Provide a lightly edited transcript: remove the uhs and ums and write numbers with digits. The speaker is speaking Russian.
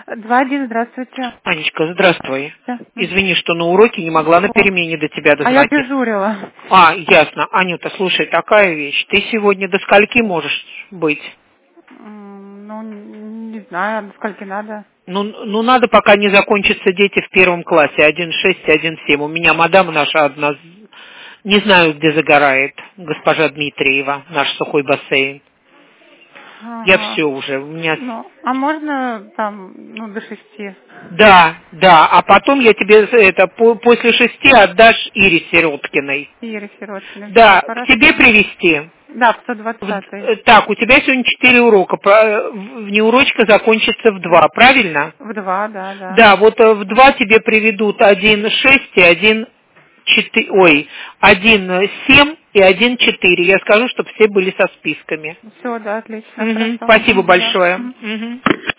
2-1, здравствуйте. Анечка, здравствуй. Да. Извини, что на уроке не могла на перемене до тебя А я дозвониться. дежурила. Ясно. Анюта, слушай, такая вещь. Ты сегодня до скольки можешь быть? Ну, не знаю, до скольки надо. Ну, надо, пока не закончатся дети в первом классе, 1.6 и 1.7. У меня мадам наша одна, не знаю, где загорает, госпожа Дмитриева, наш сухой бассейн. Ага. Я все уже, у меня... Ну, а можно там, до 6? Да, а потом я тебе после 6 отдашь Ире Сироткиной. Ире Сироткиной. Да, Хорошо. к тебе привезти. Да, в 120-й. Так, у тебя сегодня 4 урока. Внеурочка закончится в 2, правильно? В 2, да. Да, вот в 2 тебе приведут 1.6 и 1.7 и 1.4. Я скажу, чтобы все были со списками. Все, да, отлично. Хорошо. Спасибо Да. большое.